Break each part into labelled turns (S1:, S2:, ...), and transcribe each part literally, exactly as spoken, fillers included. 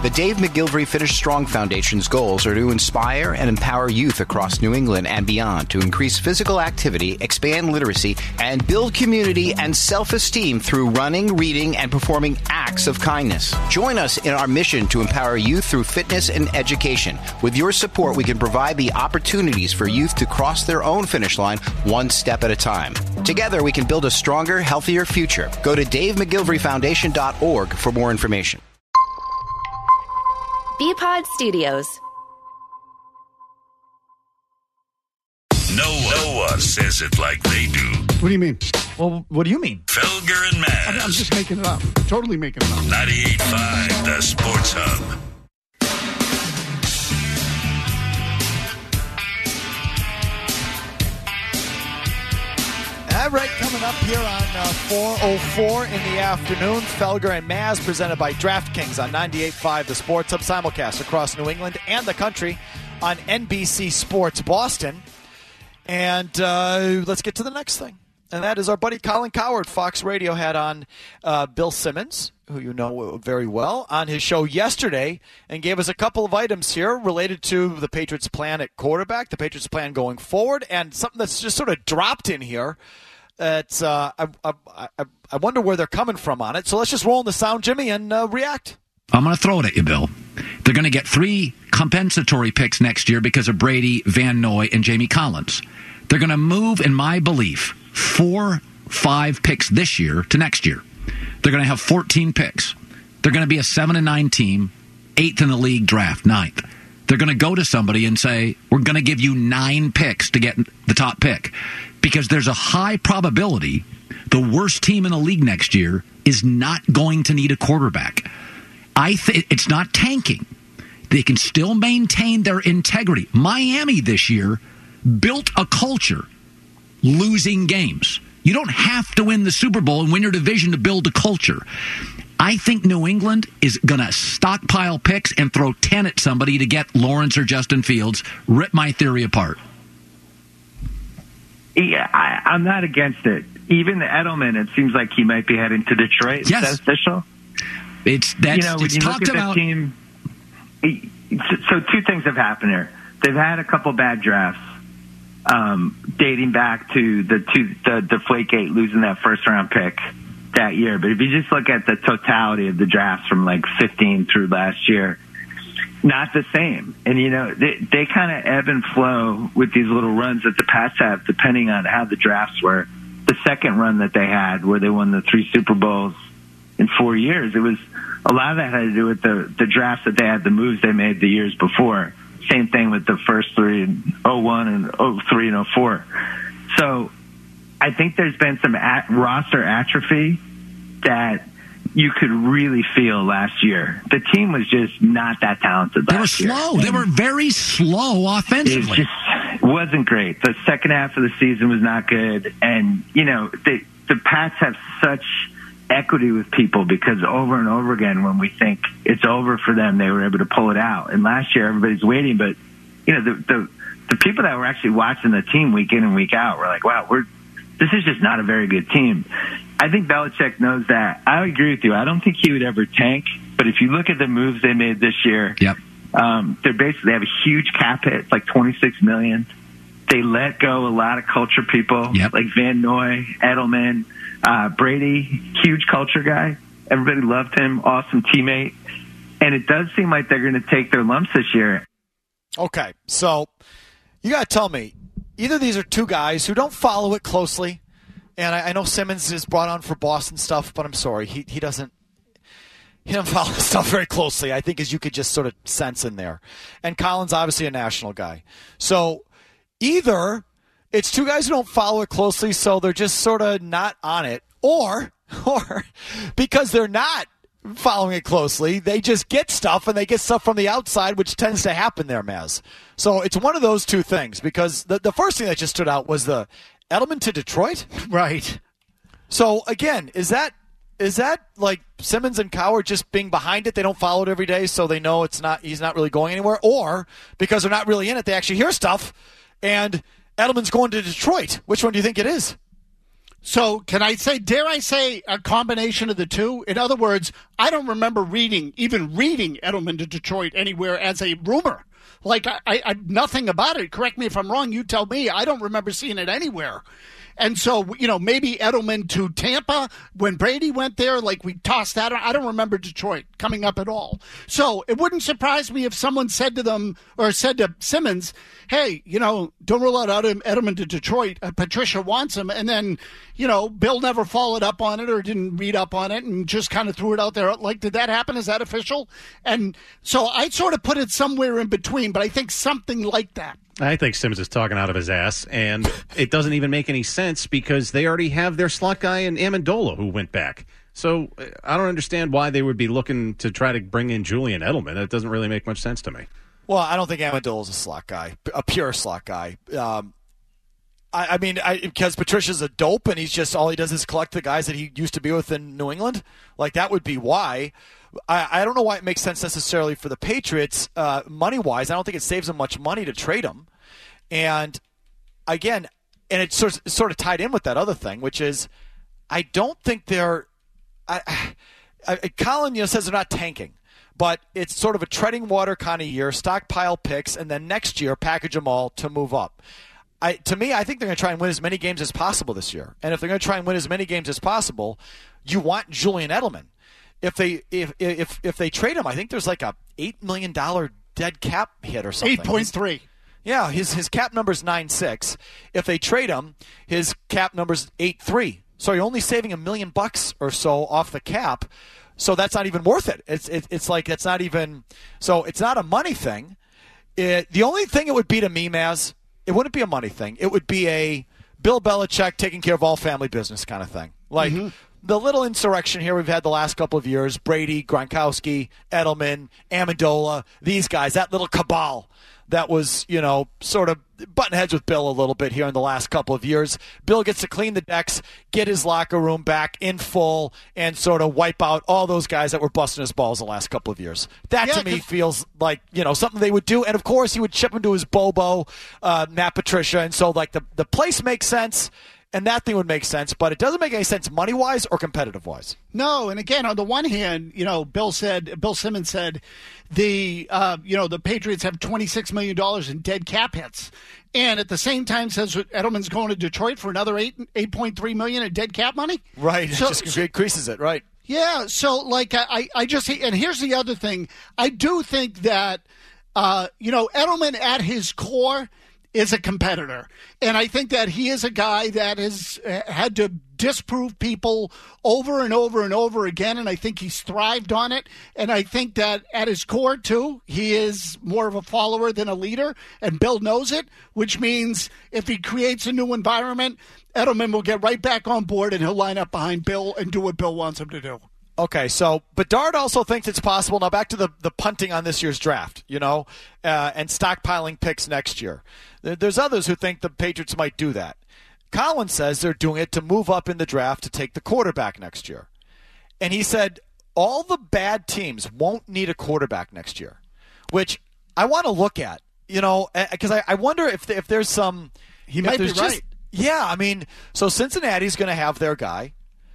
S1: The Dave McGilvery Finish Strong Foundation's goals are to inspire and empower youth across New England and beyond to increase physical activity, expand literacy, and build community and self-esteem through running, reading, and performing acts of kindness. Join us in our mission to empower youth through fitness and education. With your support, we can provide the opportunities for youth to cross their own finish line one step at a time. Together, we can build a stronger, healthier future. Go to dave mcgilvery foundation dot org for more information.
S2: B-Pod Studios.
S3: No one, no one says it like they do.
S4: What do you mean?
S5: Well, what do you mean?
S3: Felger and Maz.
S4: I'm, I'm just making it up. Totally making it up.
S3: ninety-eight point five, the Sports Hub.
S5: All right, coming up here on uh, four oh four in the afternoon, Felger and Maz, presented by DraftKings on ninety-eight point five, the Sports Hub, simulcast across New England and the country on N B C Sports Boston. And uh, let's get to the next thing. And that is our buddy Colin Cowherd. Fox Radio had on uh, Bill Simmons, who you know very well, on his show yesterday and gave us a couple of items here related to the Patriots' plan at quarterback, the Patriots' plan going forward, and something that's just sort of dropped in here. It's, uh, I, I, I, I wonder where they're coming from on it. So let's just roll in the sound, Jimmy, and uh, react.
S6: I'm going to throw it at you, Bill. They're going to get three compensatory picks next year because of Brady, Van Noy, and Jamie Collins. They're going to move, in my belief, four, five picks this year to next year. They're going to have fourteen picks. They're going to be a seven and nine team, eighth in the league draft, ninth. They're going to go to somebody and say, we're going to give you nine picks to get the top pick. Because there's a high probability the worst team in the league next year is not going to need a quarterback. I th- It's not tanking. They can still maintain their integrity. Miami this year built a culture losing games. You don't have to win the Super Bowl and win your division to build a culture. I think New England is going to stockpile picks and throw ten at somebody to get Lawrence or Justin Fields. Rip my theory apart.
S7: Yeah, I, I'm not against it. Even Edelman, it seems like he might be heading to Detroit.
S6: Yes.
S7: Is that official?
S6: It's that's
S7: you know, when
S6: it's
S7: you
S6: talked
S7: look at
S6: about.
S7: That team, so two things have happened here. They've had a couple bad drafts, um, dating back to the to the Deflategate losing that first round pick that year. But if you just look at the totality of the drafts from like fifteen through last year, not the same. And, you know, they, they kind of ebb and flow with these little runs that the Pats have, depending on how the drafts were. The second run that they had, where they won the three Super Bowls in four years, it was a lot of that had to do with the, the drafts that they had, the moves they made the years before. Same thing with the first three in oh one and oh three and oh four. So I think there's been some at, roster atrophy that you could really feel last year. The team was just not that talented
S6: They were
S7: last year.
S6: slow. They were very slow offensively.
S7: It just wasn't great. The second half of the season was not good. And, you know, the, the Pats have such equity with people because over and over again, when we think it's over for them, they were able to pull it out. And last year, everybody's waiting. But, you know, the, the, the people that were actually watching the team week in and week out were like, wow, we're this is just not a very good team. I think Belichick knows that. I agree with you. I don't think he would ever tank. But if you look at the moves they made this year,
S6: yep.
S7: um, they're basically they have a huge cap hit. It's like twenty-six million dollars. They let go a lot of culture people,
S6: yep.
S7: like Van Noy, Edelman, uh, Brady, huge culture guy. Everybody loved him, awesome teammate. And it does seem like they're going to take their lumps this year.
S5: Okay, so you got to tell me, either these are two guys who don't follow it closely, and I, I know Simmons is brought on for Boston stuff, but I'm sorry, he he doesn't he doesn't follow stuff very closely. I think as you could just sort of sense in there. And Collins, obviously a national guy. So either it's two guys who don't follow it closely, so they're just sort of not on it, or or because they're not following it closely, they just get stuff, and they get stuff from the outside, which tends to happen there, Maz. So it's one of those two things, because the, the first thing that just stood out was the Edelman to Detroit.
S4: Right.
S5: So, again, is that is that like Simmons and Cowherd just being behind it? They don't follow it every day, so they know it's not he's not really going anywhere? Or because they're not really in it, they actually hear stuff, and Edelman's going to Detroit? Which one do you think it is?
S4: So can I say, dare I say, a combination of the two? In other words, I don't remember reading, even reading Edelman to Detroit anywhere as a rumor. Like, I, I, I nothing about it. Correct me if I'm wrong. You tell me. I don't remember seeing it anywhere. And so, you know, maybe Edelman to Tampa when Brady went there, like we tossed that. I don't remember Detroit coming up at all. So it wouldn't surprise me if someone said to them or said to Simmons, hey, you know, don't rule out Edelman to Detroit. Uh, Patricia wants him. And then, you know, Bill never followed up on it or didn't read up on it and just kind of threw it out there. Like, did that happen? Is that official? And so I sort of put it somewhere in between, but I think something like that.
S2: I think Simmons is talking out of his ass, and it doesn't even make any sense because they already have their slot guy in Amendola who went back. So I don't understand why they would be looking to try to bring in Julian Edelman. It doesn't really make much sense to me.
S5: Well, I don't think Amendola is a slot guy, a pure slot guy. Um, I, I mean, I, because Patricia's a dope, and he's just all he does is collect the guys that he used to be with in New England. Like, that would be why. I, I don't know why it makes sense necessarily for the Patriots, uh, money-wise. I don't think it saves them much money to trade him. And, again, and it's sort of, sort of tied in with that other thing, which is I don't think they're I, I, Colin, you know, says they're not tanking. But it's sort of a treading water kind of year, stockpile picks, and then next year package them all to move up. I, to me, I think they're going to try and win as many games as possible this year. And if they're going to try and win as many games as possible, you want Julian Edelman. If they if if if they trade him, I think there's like a eight million dollar dead cap hit or something.
S4: Eight point three.
S5: Yeah, his his cap number's nine six. If they trade him, his cap number's eight three. So you're only saving a million bucks or so off the cap. So that's not even worth it. It's it, it's like it's not even. So it's not a money thing. It, the only thing it would be to me, Maz, it wouldn't be a money thing. It would be a Bill Belichick taking care of all family business kind of thing. Like mm-hmm. the little insurrection here we've had the last couple of years: Brady, Gronkowski, Edelman, Amendola, these guys. That little cabal that was, you know, sort of butting heads with Bill a little bit here in the last couple of years. Bill gets to clean the decks, get his locker room back in full, and sort of wipe out all those guys that were busting his balls the last couple of years. That, yeah, to me, feels like, you know, something they would do. And, of course, he would chip him to his Bobo, uh, Matt Patricia. And so, like, the, the place makes sense. And that thing would make sense, but it doesn't make any sense money-wise or competitive-wise.
S4: No, and again, on the one hand, you know, Bill said, Bill Simmons said, the uh, you know the Patriots have twenty-six million dollars in dead cap hits, and at the same time says Edelman's going to Detroit for another eight eight point three million in dead cap money.
S5: Right,
S4: so,
S5: it just so, increases it, right?
S4: Yeah, so like I, I just and here's the other thing, I do think that uh, you know Edelman at his core is a competitor. And I think that he is a guy that has had to disprove people over and over and over again, and I think he's thrived on it. And I think that at his core, too, he is more of a follower than a leader, and Bill knows it, which means if he creates a new environment, Edelman will get right back on board, and he'll line up behind Bill and do what Bill wants him to do.
S5: Okay, so Bedard also thinks it's possible. Now back to the, the punting on this year's draft, you know, uh, and stockpiling picks next year. There's others who think the Patriots might do that. Colin says they're doing it to move up in the draft to take the quarterback next year. And he said all the bad teams won't need a quarterback next year, which I want to look at, you know, because I, I wonder if if there's some –
S4: He might be right.
S5: Just, yeah, I mean, so Cincinnati's going to have their guy.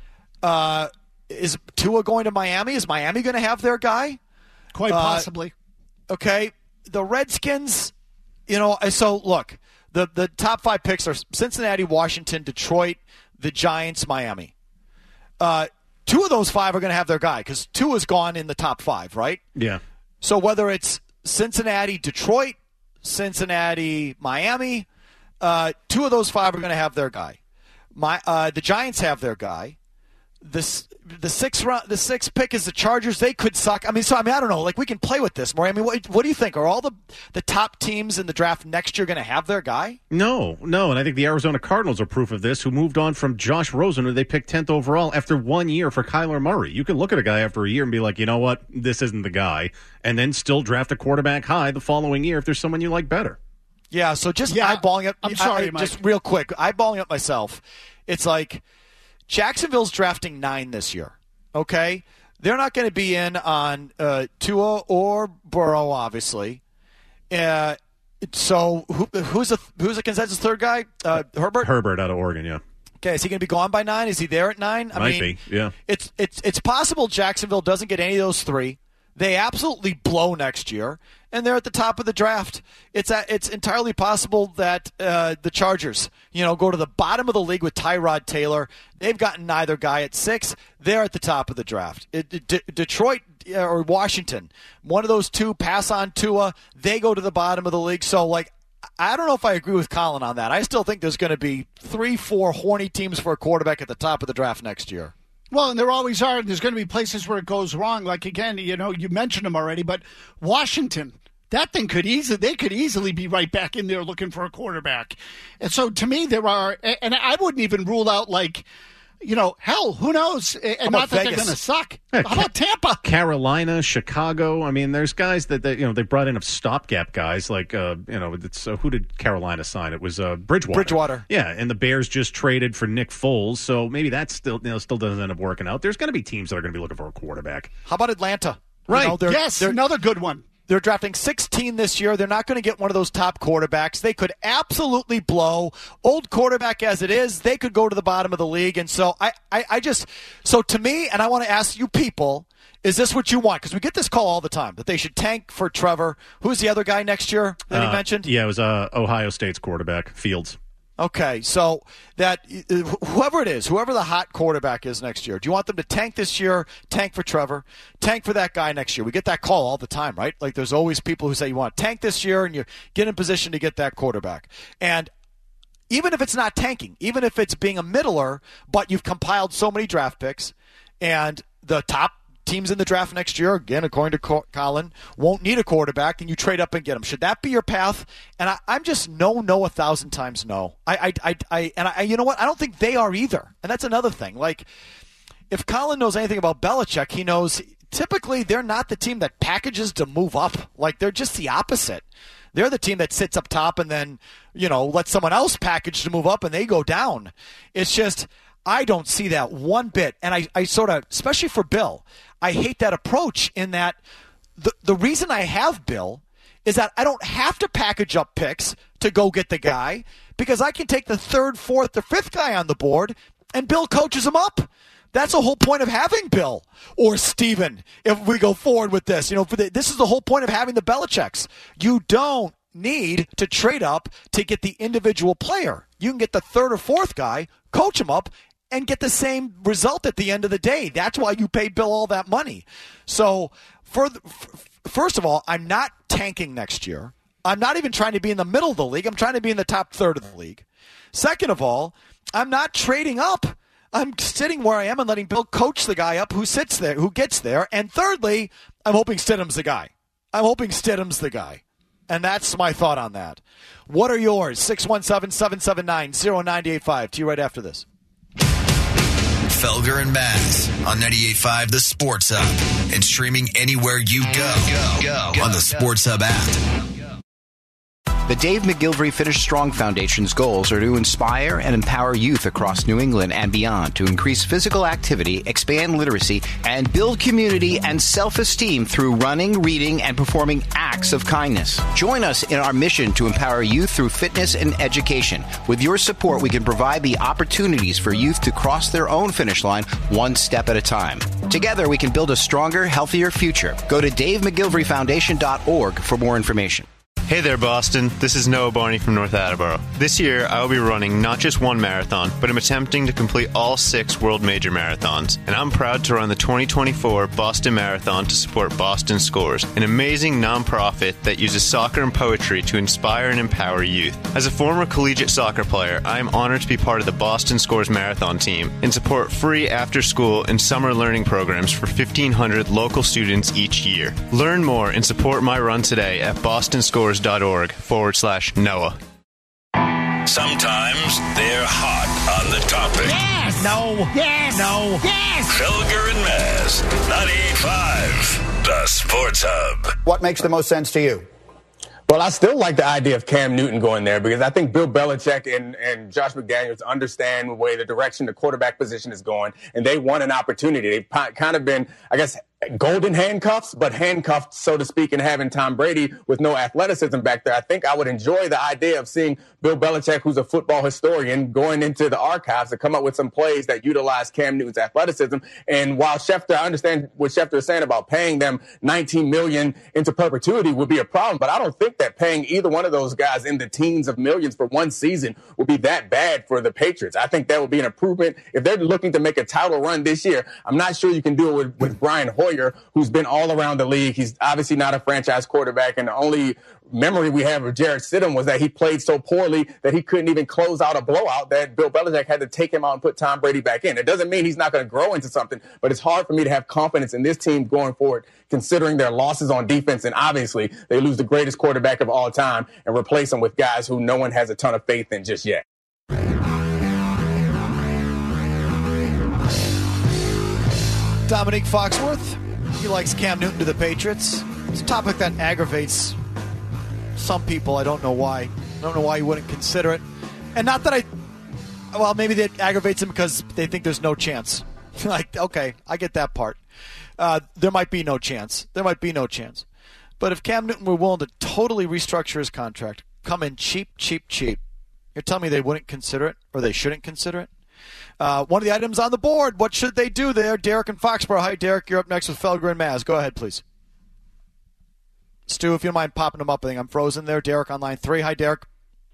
S5: Uh Is Tua going to Miami? Is Miami going to have their guy?
S4: Quite possibly.
S5: Uh, okay. The Redskins, you know, so look, the, the top five picks are Cincinnati, Washington, Detroit, the Giants, Miami. Uh, two of those five are going to have their guy because Tua's gone in the top five, right?
S2: Yeah.
S5: So whether it's Cincinnati, Detroit, Cincinnati, Miami, uh, two of those five are going to have their guy. My uh, the Giants have their guy. This the sixth round, the sixth pick is the Chargers. They could suck. I mean, so I mean, I don't know. Like we can play with this more. I mean, what, what do you think? Are all the the top teams in the draft next year going to have their guy?
S2: No, no. And I think the Arizona Cardinals are proof of this. Who moved on from Josh Rosen, who they picked tenth overall after one year for Kyler Murray. You can look at a guy after a year and be like, you know what, this isn't the guy, and then still draft a quarterback high the following year if there's someone you like better.
S5: Yeah. So just
S4: yeah,
S5: eyeballing it.
S4: I'm sorry,
S5: I,
S4: Mike.
S5: Just real quick, eyeballing it myself. It's like Jacksonville's drafting nine this year, okay? They're not going to be in on uh, Tua or Burrow, obviously. Uh, so who, who's a who's a consensus third guy? Uh, Herbert?
S2: Herbert out of Oregon, yeah.
S5: Okay, is he going to be gone by nine? Is he there at nine? I
S2: Might
S5: mean,
S2: be, yeah.
S5: It's it's it's possible Jacksonville doesn't get any of those three. They absolutely blow next year, and they're at the top of the draft. It's a, it's entirely possible that uh, the Chargers, you know, go to the bottom of the league with Tyrod Taylor. They've gotten neither guy at six. They're at the top of the draft. It, it, D- Detroit or Washington, one of those two pass on Tua. They go to the bottom of the league. So, like, I don't know if I agree with Colin on that. I still think there's going to be three, four horny teams for a quarterback at the top of the draft next year.
S4: Well, and there always are. There's going to be places where it goes wrong. Like, again, you know, you mentioned them already, but Washington, that thing could easily, they could easily be right back in there looking for a quarterback. And so to me, there are, and I wouldn't even rule out, like, you know, hell, who knows? And not that
S5: Vegas?
S4: they're going to suck.
S2: Yeah,
S4: How about Tampa?
S2: Carolina, Chicago. I mean, there's guys that, that you know they brought in of stopgap guys like uh, you know. It's, uh, who did Carolina sign? It was uh, Bridgewater.
S5: Bridgewater.
S2: Yeah, and the Bears just traded for Nick Foles, so maybe that still you know still doesn't end up working out. There's going to be teams that are going to be looking for a quarterback.
S5: How about Atlanta?
S2: Right.
S5: You know, they're,
S4: Yes,
S5: they're,
S4: another good one.
S5: They're drafting sixteen this year. They're not going to get one of those top quarterbacks. They could absolutely blow. Old quarterback as it is, they could go to the bottom of the league. And so I, I, I just, so to me, and I want to ask you people, is this what you want? Because we get this call all the time that they should tank for Trevor. Who's the other guy next year that
S2: Uh,
S5: he mentioned?
S2: Yeah, it was uh, Ohio State's quarterback, Fields.
S5: Okay, so that whoever it is, whoever the hot quarterback is next year, do you want them to tank this year, tank for Trevor, tank for that guy next year? We get that call all the time, right? Like there's always people who say you want to tank this year and you get in position to get that quarterback. And even if it's not tanking, even if it's being a middler, but you've compiled so many draft picks and the top teams in the draft next year, again, according to Colin, won't need a quarterback, and you trade up and get them. Should that be your path? And I, I'm just no, no, a thousand times no. I, I, I, I and I, you know what? I don't think they are either. And that's another thing. Like, if Colin knows anything about Belichick, he knows typically they're not the team that packages to move up. Like, they're just the opposite. They're the team that sits up top and then, you know, lets someone else package to move up and they go down. It's just, I don't see that one bit. And I, I sort of, especially for Bill, I hate that approach in that the the reason I have Bill is that I don't have to package up picks to go get the guy because I can take the third, fourth, or fifth guy on the board and Bill coaches him up. That's the whole point of having Bill or Steven if we go forward with this. You know, for the, this is the whole point of having the Belichicks. You don't need to trade up to get the individual player. You can get the third or fourth guy, coach him up, and get the same result at the end of the day. That's why you pay Bill all that money. So, for the, f- first of all, I'm not tanking next year. I'm not even trying to be in the middle of the league. I'm trying to be in the top third of the league. Second of all, I'm not trading up. I'm sitting where I am and letting Bill coach the guy up who sits there, who gets there. And thirdly, I'm hoping Stidham's the guy. I'm hoping Stidham's the guy. And that's my thought on that. What are yours? six one seven, seven seven nine, zero nine eight five. To you right after this.
S8: Felger and Maz on ninety-eight point five The Sports Hub and streaming anywhere you go, go, go, go on the Sports Hub app.
S1: The Dave McGilvery Finish Strong Foundation's goals are to inspire and empower youth across New England and beyond to increase physical activity, expand literacy, and build community and self-esteem through running, reading, and performing acts of kindness. Join us in our mission to empower youth through fitness and education. With your support, we can provide the opportunities for youth to cross their own finish line one step at a time. Together, we can build a stronger, healthier future. Go to dave mcgilvery foundation dot org for more information.
S9: Hey there, Boston. This is Noah Barney from North Attleboro. This year, I will be running not just one marathon, but I'm attempting to complete all six World Major Marathons. And I'm proud to run the twenty twenty-four Boston Marathon to support Boston Scores, an amazing nonprofit that uses soccer and poetry to inspire and empower youth. As a former collegiate soccer player, I am honored to be part of the Boston Scores Marathon team and support free after-school and summer learning programs for fifteen hundred local students each year. Learn more and support my run today at bostonscores.org forward slash Noah.
S3: Sometimes they're hot on the topic.
S4: Yes!
S5: No.
S4: Yes!
S5: No.
S4: Yes!
S3: Felger and Maz, ninety-eight point five, The Sports Hub.
S10: What makes the most sense to you?
S11: Well, I still like the idea of Cam Newton going there because I think Bill Belichick and, and Josh McDaniels understand the way the direction the quarterback position is going, and they want an opportunity. They've kind of been, I guess, golden handcuffs, but handcuffed, so to speak, and having Tom Brady with no athleticism back there. I think I would enjoy the idea of seeing Bill Belichick, who's a football historian, going into the archives to come up with some plays that utilize Cam Newton's athleticism. And while Schefter, I understand what Schefter is saying about paying them nineteen million dollars into perpetuity would be a problem, but I don't think that paying either one of those guys in the teens of millions for one season would be that bad for the Patriots. I think that would be an improvement. If they're looking to make a title run this year, I'm not sure you can do it with, with Brian Hoyer, who's been all around the league. He's obviously not a franchise quarterback, and the only memory we have of Jarrett Stidham was that he played so poorly that he couldn't even close out a blowout that Bill Belichick had to take him out and put Tom Brady back in. It doesn't mean he's not going to grow into something, but it's hard for me to have confidence in this team going forward, considering their losses on defense, and obviously they lose the greatest quarterback of all time and replace him with guys who no one has a ton of faith in just yet.
S5: Dominique Foxworth, he likes Cam Newton to the Patriots. It's a topic that aggravates some people. I don't know why. I don't know why you wouldn't consider it. And not that I, well, maybe that aggravates them because they think there's no chance. Like, okay, I get that part. Uh, there might be no chance. There might be no chance. But if Cam Newton were willing to totally restructure his contract, come in cheap, cheap, cheap, you're telling me they wouldn't consider it, or they shouldn't consider it? Uh, one of the items on the board, what should they do there? Derek and Foxborough. Hi, Derek. You're up next with Felger and Maz. Go ahead, please. Stu, if you don't mind popping them up, I think I'm frozen there. Derek on line three. Hi, Derek.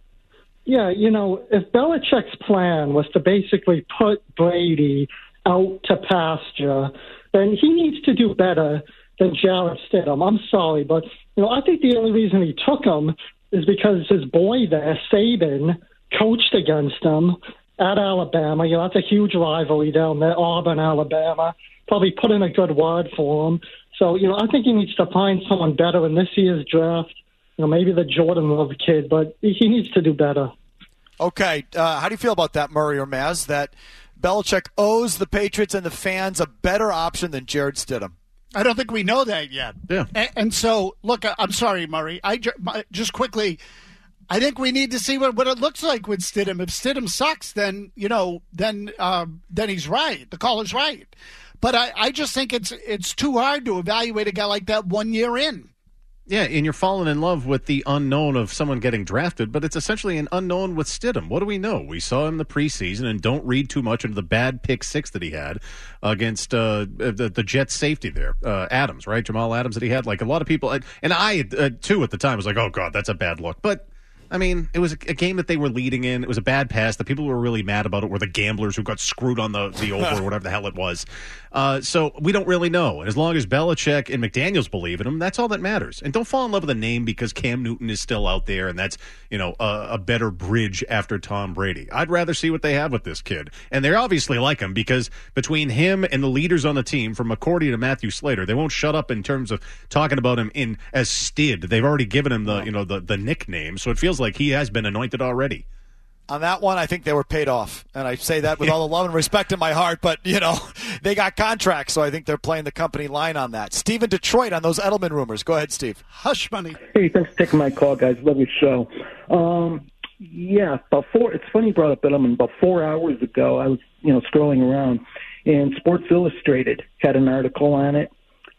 S10: Yeah, you know, if Belichick's plan was to basically put Brady out to pasture, then he needs to do better than Jarrett Stidham. I'm sorry, but, you know, I think the only reason he took him is because his boy there, Saban, coached against him at Alabama. You know, that's a huge rivalry down there, Auburn, Alabama. Probably put in a good word for him. So, you know, I think he needs to find someone better in this year's draft. You know, maybe the Jordan Love kid, but he needs to do better.
S5: Okay. Uh, how do you feel about that, Murray or Maz, that Belichick owes the Patriots and the fans a better option than Jarrett Stidham?
S4: I don't think we know that yet.
S2: Yeah.
S4: And, and so, look, I'm sorry, Murray. I ju- just quickly, I think we need to see what, what it looks like with Stidham. If Stidham sucks, then, you know, then um, then he's right. The caller's right. But I, I just think it's it's too hard to evaluate a guy like that one year in.
S2: Yeah, and you're falling in love with the unknown of someone getting drafted, but it's essentially an unknown with Stidham. What do we know? We saw him in the preseason, and don't read too much into the bad pick six that he had against uh, the, the Jets safety there, uh, Adams, right? Jamal Adams that he had. Like a lot of people, and I, uh, too, at the time was like, oh, God, that's a bad look. But I mean, it was a game that they were leading in. It was a bad pass. The people who were really mad about it were the gamblers who got screwed on the, the over or whatever the hell it was. Uh, so we don't really know. And as long as Belichick and McDaniels believe in him, that's all that matters. And don't fall in love with a name because Cam Newton is still out there and that's, you know, a, a better bridge after Tom Brady. I'd rather see what they have with this kid. And they obviously like him because between him and the leaders on the team, from McCourty to Matthew Slater, they won't shut up in terms of talking about him in as Stid. They've already given him the, you know, the, the nickname. So it feels like he has been anointed already.
S5: On that one, I think they were paid off. And I say that with all the love and respect in my heart, but, you know, they got contracts, so I think they're playing the company line on that. Steve in Detroit on those Edelman rumors. Go ahead, Steve.
S4: Hush money.
S12: Hey, thanks for taking my call, guys. Love your show. Um, yeah, about four, it's funny you brought up Edelman. About four hours ago, I was, you know, scrolling around, and Sports Illustrated had an article on it,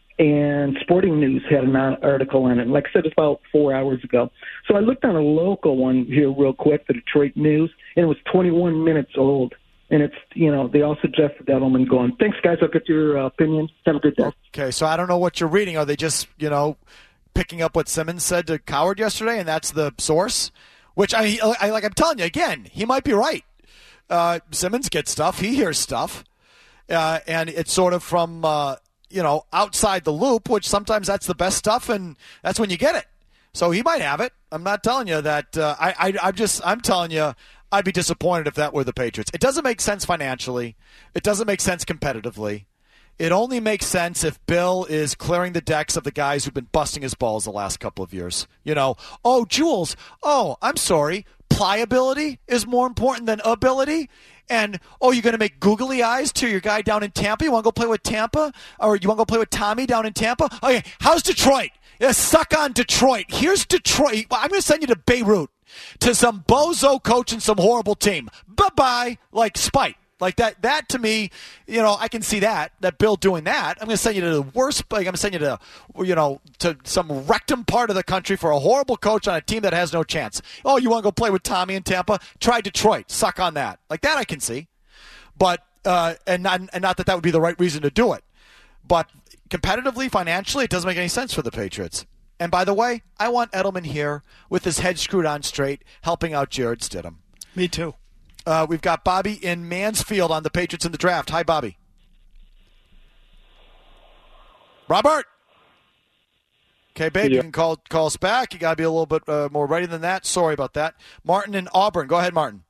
S12: and Sporting News had an article on it. Like I said, it's about four hours ago. So I looked on a local one here real quick, the Detroit News, and it was twenty-one minutes old. And it's, you know, they all suggested Edelman going. Thanks, guys. I'll get your uh, opinion. Have a good day.
S5: Okay, so I don't know what you're reading. Are they just, you know, picking up what Simmons said to Coward yesterday, and that's the source? Which, I, I like I'm telling you, again, he might be right. Uh, Simmons gets stuff. He hears stuff. Uh, and it's sort of from... Uh, you know, outside the loop, which sometimes that's the best stuff, and that's when you get it. So he might have it. I'm not telling you that. Uh, I, I, I'm just, I'm telling you, I'd be disappointed if that were the Patriots. It doesn't make sense financially. It doesn't make sense competitively. It only makes sense if Bill is clearing the decks of the guys who've been busting his balls the last couple of years. You know, oh, Jules, oh, I'm sorry, pliability is more important than ability. And, oh, you're going to make googly eyes to your guy down in Tampa? You want to go play with Tampa? Or you want to go play with Tommy down in Tampa? Okay, how's Detroit? Yeah, suck on Detroit. Here's Detroit. I'm going to send you to Beirut to some bozo coach and some horrible team. Bye-bye. Like, spite. Like that, that to me, you know, I can see that, that Bill doing that. I'm going to send you to the worst, like I'm going to send you to, you know, to some rectum part of the country for a horrible coach on a team that has no chance. Oh, you want to go play with Tommy in Tampa? Try Detroit. Suck on that. Like that I can see. But, uh, and not, and not that that would be the right reason to do it. But competitively, financially, it doesn't make any sense for the Patriots. And by the way, I want Edelman here with his head screwed on straight, helping out Jared Stidham.
S4: Me too.
S5: Uh, we've got Bobby in Mansfield on the Patriots in the draft. Hi, Bobby. Robert. Okay, babe, yeah. You can call call us back. You got to be a little bit uh, more ready than that. Sorry about that. Martin in Auburn. Go ahead, Martin.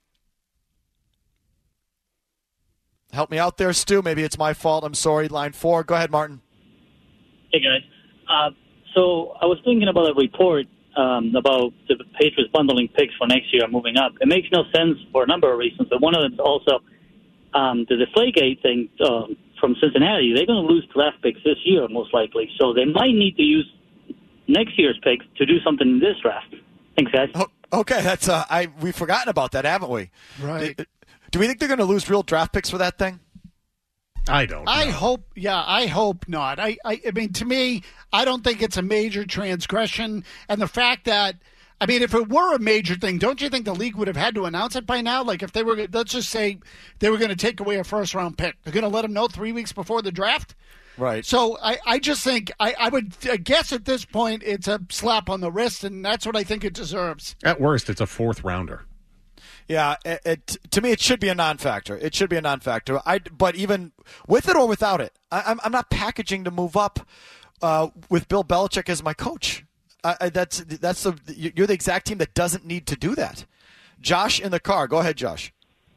S5: Help me out there, Stu. Maybe it's my fault. I'm sorry. Line four. Go ahead, Martin.
S13: Hey, guys. Uh, so I was thinking about a report Um, about the Patriots bundling picks for next year and moving up. It makes no sense for a number of reasons, but one of them is also um, the Deflategate thing um, from Cincinnati. They're going to lose draft picks this year, most likely, so they might need to use next year's picks to do something in this draft. Thanks, guys.
S5: Oh, okay, that's uh, I we've forgotten about that, haven't we?
S4: Right.
S5: Do, do we think they're going to lose real draft picks for that thing?
S2: I don't know.
S4: I hope, yeah, I hope not. I, I, I mean, to me, I don't think it's a major transgression. And the fact that, I mean, if it were a major thing, don't you think the league would have had to announce it by now? Like if they were, let's just say they were going to take away a first round pick. They're going to let them know three weeks before the draft?
S5: Right.
S4: So I, I just think, I, I would I guess at this point it's a slap on the wrist, and that's what I think it deserves.
S2: At worst, it's a fourth rounder.
S5: Yeah, it, it, to me, it should be a non-factor. It should be a non-factor. I, but even with it or without it, I, I'm, I'm not packaging to move up uh, with Bill Belichick as my coach. I, I, that's that's the you're the exact team that doesn't need to do that. Josh in the car. Go ahead, Josh.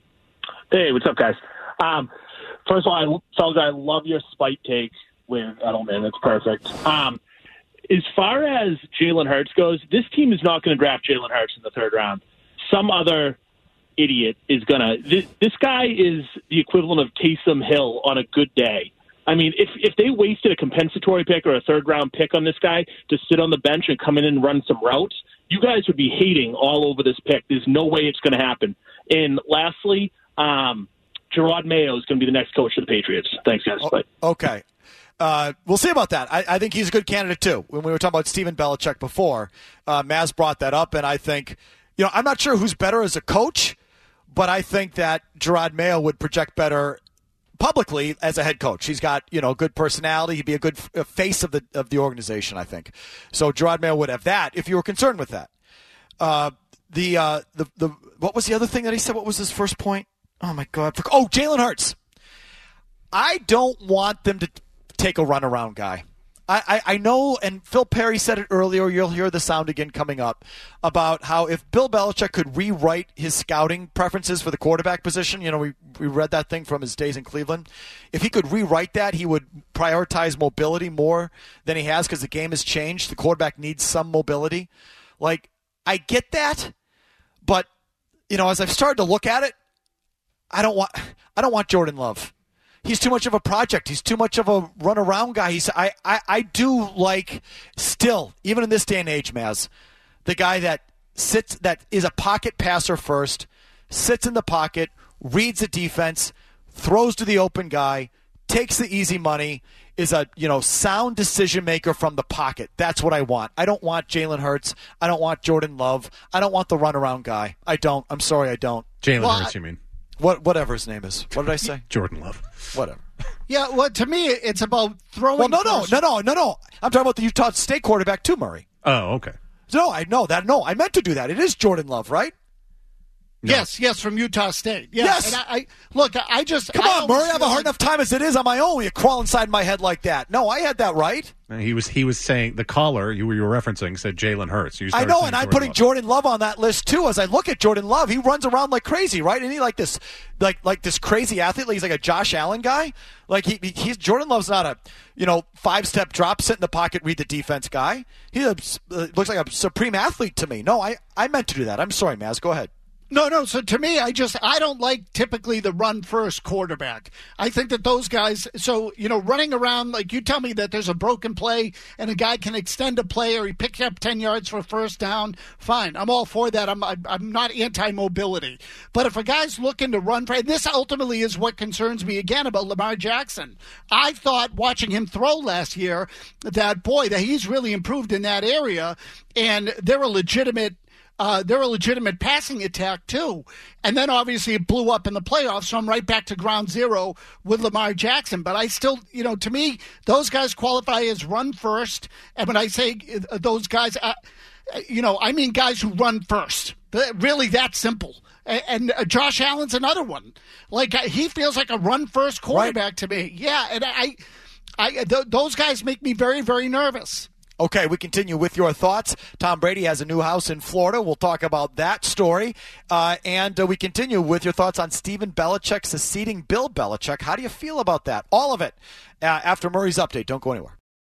S14: Hey, what's up, guys? Um, first of all, I, fellas, I love your spite take with Edelman. It's perfect. Um, as far as Jalen Hurts goes, this team is not going to draft Jalen Hurts in the third round. Some other idiot is gonna. This, this guy is the equivalent of Taysom Hill on a good day. I mean, if if they wasted a compensatory pick or a third round pick on this guy to sit on the bench and come in and run some routes, you guys would be hating all over this pick. There's no way it's going to happen. And lastly, um, Gerard Mayo is going to be the next coach of the Patriots. Thanks, guys. Bye.
S5: Okay. Uh, we'll see about that. I, I think he's a good candidate, too. When we were talking about Steven Belichick before, uh, Maz brought that up, and I think, you know, I'm not sure who's better as a coach, but I think that Gerard Mayo would project better publicly as a head coach. He's got, you know, good personality. He'd be a good f- face of the of the organization, I think. So Gerard Mayo would have that if you were concerned with that. Uh, the, uh, the the what was the other thing that he said? What was his first point? Oh, my God. Oh, Jalen Hurts. I don't want them to take a runaround guy. I, I, I know, and Phil Perry said it earlier, you'll hear the sound again coming up, about how if Bill Belichick could rewrite his scouting preferences for the quarterback position, you know, we, we read that thing from his days in Cleveland. If he could rewrite that, he would prioritize mobility more than he has because the game has changed. The quarterback needs some mobility. Like, I get that, but, you know, as I've started to look at it, I don't want I don't want Jordan Love. He's too much of a project. He's too much of a run-around guy. He's I, I, I do like, still, even in this day and age, Maz, the guy that sits, that is a pocket passer first, sits in the pocket, reads the defense, throws to the open guy, takes the easy money, is a, you know, sound decision maker from the pocket. That's what I want. I don't want Jalen Hurts. I don't want Jordan Love. I don't want the run-around guy. I don't. I'm sorry, I don't.
S2: Jalen
S4: Well,
S2: Hurts, you mean?
S5: What, whatever his name is. What did I say?
S2: Jordan Love.
S5: Whatever.
S4: Yeah, well, to me, it's about throwing.
S5: Well, no, no,
S4: first-
S5: no, no, no, no. I'm talking about the Utah State quarterback too, Murray.
S2: Oh, okay.
S5: No, I know that. No, I meant to do that. It is Jordan Love, right?
S2: No.
S4: Yes, yes, from Utah State. Yeah,
S5: Yes.
S4: And I, I look, I just
S5: Come
S4: I
S5: on, Murray. I
S4: almost
S5: have a
S4: feel
S5: hard
S4: like-
S5: enough time as it is on my own when you crawl inside my head like that. No, I had that right.
S2: He was he was saying the caller you were, you were referencing said Jalen Hurts. You
S5: I
S2: started
S5: know,
S2: saying
S5: and I'm
S2: Jordan
S5: putting
S2: Love.
S5: Jordan Love on that list too. As I look at Jordan Love, he runs around like crazy, right? And he like this, like like this crazy athlete. Like he's like a Josh Allen guy. Like he, he he's Jordan Love's not a you know five step drop, sit in the pocket, read the defense guy. He uh, looks like a supreme athlete to me. No, I I meant to do that. I'm sorry, Maz. Go ahead.
S4: No, no. So to me, I just I don't like typically the run first quarterback. I think that those guys. So you know, running around like you tell me that there's a broken play and a guy can extend a play or he picks up ten yards for a first down. Fine, I'm all for that. I'm I'm not anti-mobility. But if a guy's looking to run, for this ultimately is what concerns me again about Lamar Jackson. I thought watching him throw last year that boy that he's really improved in that area, and they're a legitimate. Uh, they're a legitimate passing attack, too. And then, obviously, it blew up in the playoffs, so I'm right back to ground zero with Lamar Jackson. But I still, you know, to me, those guys qualify as run first. And when I say uh, those guys, uh, you know, I mean guys who run first. Really that simple. And, and uh, Josh Allen's another one. Like, uh, he feels like a run-first quarterback right. to me. Yeah, and I, I, th- those guys make me very, very nervous.
S5: Okay, we continue with your thoughts. Tom Brady has a new house in Florida. We'll talk about that story. Uh, and uh, we continue with your thoughts on Stephen Belichick succeeding Bill Belichick. How do you feel about that? All of it uh, after Murray's update. Don't go anywhere.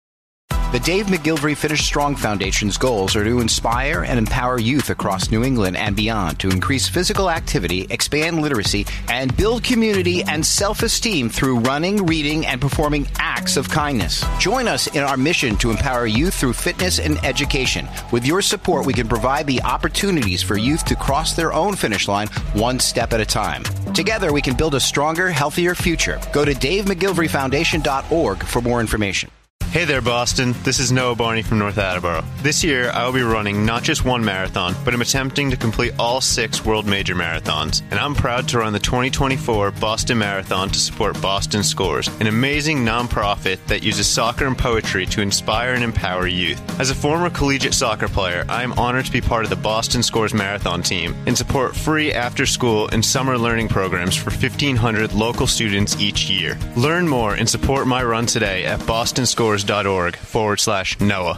S1: The Dave McGilvery Finish Strong Foundation's goals are to inspire and empower youth across New England and beyond to increase physical activity, expand literacy, and build community and self-esteem through running, reading, and performing acts of kindness. Join us in our mission to empower youth through fitness and education. With your support, we can provide the opportunities for youth to cross their own finish line one step at a time. Together, we can build a stronger, healthier future. Go to dave mcgilvery foundation dot org for more information.
S9: Hey there, Boston. This is Noah Barney from North Attleboro. This year, I will be running not just one marathon, but I'm attempting to complete all six World Major Marathons. And I'm proud to run the twenty twenty-four Boston Marathon to support Boston Scores, an amazing nonprofit that uses soccer and poetry to inspire and empower youth. As a former collegiate soccer player, I am honored to be part of the Boston Scores Marathon team and support free after-school and summer learning programs for fifteen hundred local students each year. Learn more and support my run today at bostonscores.org forward slash Noah.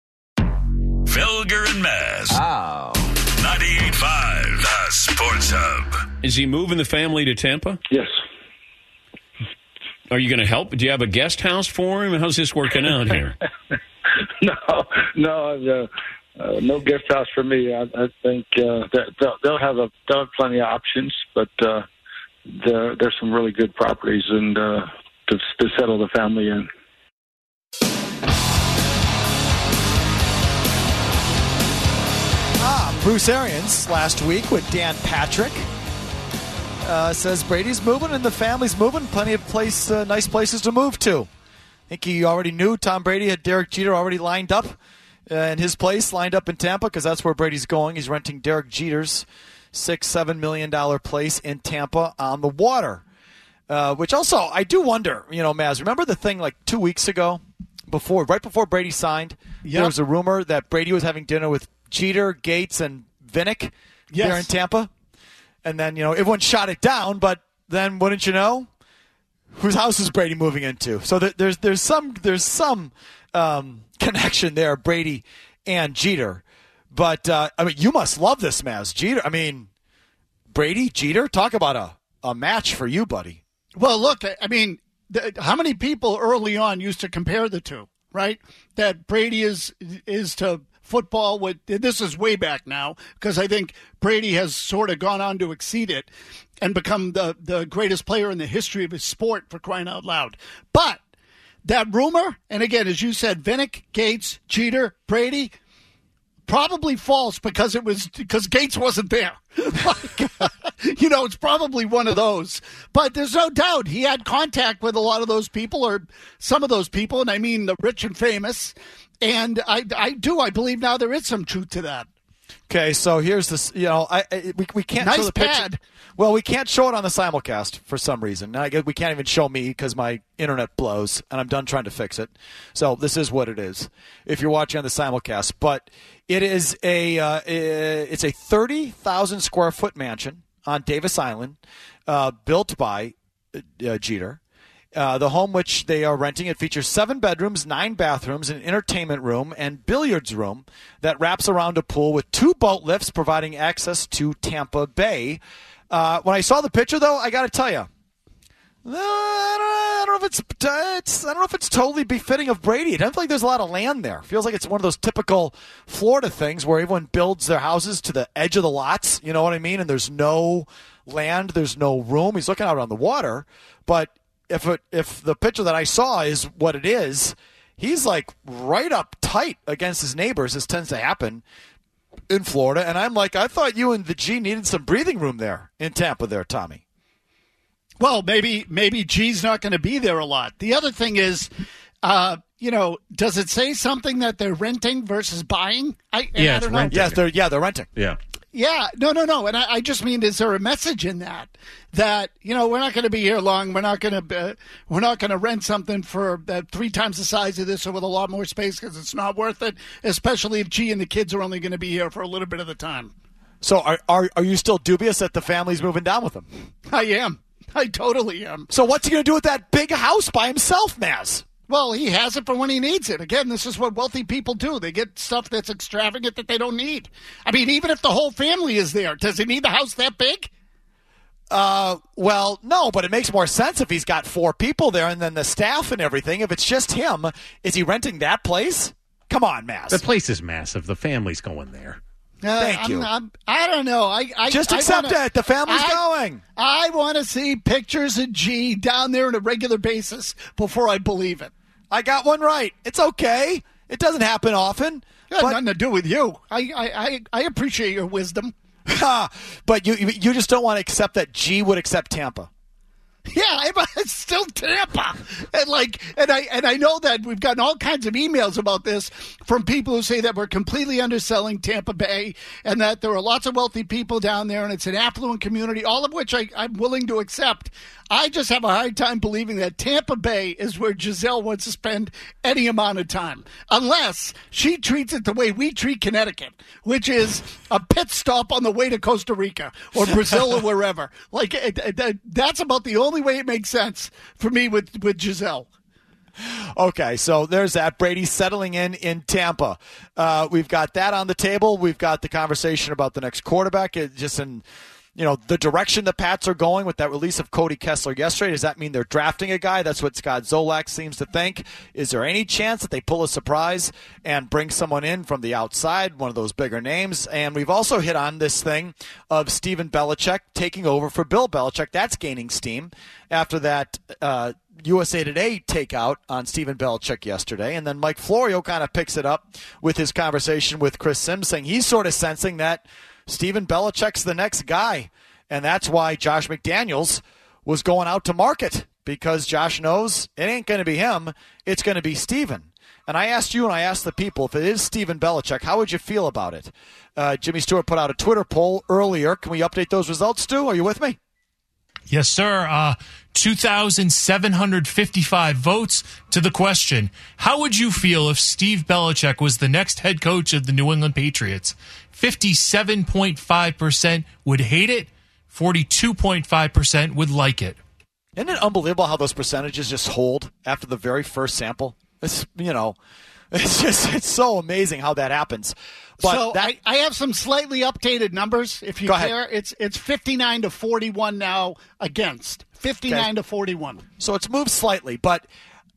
S3: Felger and Maz.
S15: Oh.
S3: ninety-eight point five, the Sports Hub.
S15: Is he moving the family to Tampa?
S16: Yes.
S15: Are you going to help? Do you have a guest house for him? How's this working out here?
S16: no, no, uh, uh, no guest house for me. I, I think uh, they'll, they'll have a they'll have plenty of options, but uh, there, there's some really good properties and uh, to, to settle the family in.
S5: Ah, Bruce Arians last week with Dan Patrick uh, says Brady's moving and the family's moving. Plenty of place, uh, nice places to move to. I think he already knew Tom Brady had Derek Jeter already lined up uh, in his place, lined up in Tampa, because that's where Brady's going. He's renting Derek Jeter's six, seven million dollar place in Tampa on the water. Uh, which also, I do wonder, you know, Maz, remember the thing like two weeks ago, before, right before Brady signed, yep. There was a rumor that Brady was having dinner with Jeter, Gates, and Vinnick yes. there in Tampa. And then, you know, everyone shot it down, but then, wouldn't you know, whose house is Brady moving into? So th- there's there's some there's some um, connection there, Brady and Jeter. But, uh, I mean, you must love this, Maz. Jeter, I mean, Brady, Jeter, talk about a, a match for you, buddy.
S4: Well, look, I mean, the, how many people early on used to compare the two, right? That Brady is is to football what this is way back now, because I think Brady has sort of gone on to exceed it and become the, the greatest player in the history of his sport, for crying out loud. But that rumor, and again, as you said, Vinnick, Gates, Jeter, Brady, probably false because it was because Gates wasn't there. Like, you know, it's probably one of those. But there's no doubt he had contact with a lot of those people, or some of those people, and I mean the rich and famous. And I, I do, I believe now there is some truth to that.
S5: Okay, so here's this. You know, I, I we we can't
S4: nice
S5: show the
S4: pad.
S5: picture. Well, we can't show it on the simulcast for some reason. I guess we can't even show me because my internet blows, and I'm done trying to fix it. So this is what it is. If you're watching on the simulcast, but it is a uh, it's a thirty thousand square foot mansion on Davis Island, uh, built by uh, Jeter. Uh, the home which they are renting, it features seven bedrooms, nine bathrooms, an entertainment room, and billiards room that wraps around a pool with two boat lifts providing access to Tampa Bay. Uh, when I saw the picture, though, I got to tell you, Uh, I, don't, I don't know if it's, it's I don't know if it's totally befitting of Brady. It doesn't feel like there's a lot of land there. Feels like it's one of those typical Florida things where everyone builds their houses to the edge of the lots. You know what I mean? And there's no land, there's no room. He's looking out on the water, but if it, if the picture that I saw is what it is, he's like right up tight against his neighbors. This tends to happen in Florida, and I'm like, I thought you and the G needed some breathing room there in Tampa, there, Tommy.
S4: Well, maybe maybe G's not going to be there a lot. The other thing is, uh, you know, does it say something that they're renting versus buying? I,
S2: yeah,
S4: I don't
S2: it's
S4: know.
S2: renting.
S5: Yes, they're yeah they're renting.
S2: Yeah.
S4: Yeah, no, no, no. And I, I just mean, is there a message in that that, you know, we're not going to be here long. We're not going to uh, we're not going to rent something for uh, three times the size of this or with a lot more space because it's not worth it, especially if G and the kids are only going to be here for a little bit of the time.
S5: So are are are you still dubious that the family's moving down with him?
S4: I am. I totally am.
S5: So what's he going to do with that big house by himself, Maz?
S4: Well, he has it for when he needs it. Again, this is what wealthy people do. They get stuff that's extravagant that they don't need. I mean, even if the whole family is there, does he need the house that big?
S5: Uh, well, no, but it makes more sense if he's got four people there and then the staff and everything. If it's just him, is he renting that place? Come on, Maz.
S2: The place is massive. The family's going there.
S4: Uh,
S5: Thank
S4: I'm,
S5: you.
S4: I'm, I don't know. I, I
S5: Just
S4: I
S5: accept
S4: wanna,
S5: it. The family's
S4: I,
S5: going.
S4: I want to see pictures of G down there on a regular basis before I believe it.
S5: I got one right. It's okay. It doesn't happen often.
S4: It has
S5: but,
S4: nothing to do with you. I, I, I, I appreciate your wisdom.
S5: but you you just don't want to accept that G would accept Tampa.
S4: Yeah, it's still Tampa, and like, and I and I know that we've gotten all kinds of emails about this from people who say that we're completely underselling Tampa Bay, and that there are lots of wealthy people down there, and it's an affluent community. All of which I, I'm willing to accept. I just have a hard time believing that Tampa Bay is where Gisele wants to spend any amount of time, unless she treats it the way we treat Connecticut, which is a pit stop on the way to Costa Rica or Brazil or wherever. Like it, it, that's about the only way it makes sense for me with, with Gisele.
S5: Okay, so there's that. Brady settling in in Tampa. Uh, we've got that on the table. We've got the conversation about the next quarterback. It just in, you know, the direction the Pats are going with that release of Cody Kessler yesterday. Does that mean they're drafting a guy? That's what Scott Zolak seems to think. Is there any chance that they pull a surprise and bring someone in from the outside, one of those bigger names? And we've also hit on this thing of Stephen Belichick taking over for Bill Belichick. That's gaining steam after that uh, U S A Today takeout on Stephen Belichick yesterday. And then Mike Florio kind of picks it up with his conversation with Chris Sims, saying he's sort of sensing that Stephen Belichick's the next guy, and that's why Josh McDaniels was going out to market, because Josh knows it ain't going to be him, it's going to be Stephen. And I asked you and I asked the people, if it is Stephen Belichick, how would you feel about it? Uh, Jimmy Stewart put out a Twitter poll earlier. Can we update those results, Stu? Are you with me?
S17: Yes, sir. Uh, two thousand seven hundred fifty-five votes to the question, how would you feel if Steve Belichick was the next head coach of the New England Patriots? fifty-seven point five percent would hate it. forty-two point five percent would like it.
S5: Isn't it unbelievable how those percentages just hold after the very first sample? It's, you know, it's just, it's so amazing how that happens. But
S4: so
S5: that,
S4: I, I have some slightly updated numbers, if you
S5: Go
S4: care.
S5: ahead.
S4: It's it's fifty-nine to forty-one now against. fifty-nine
S5: Okay.
S4: to forty-one.
S5: So it's moved slightly, but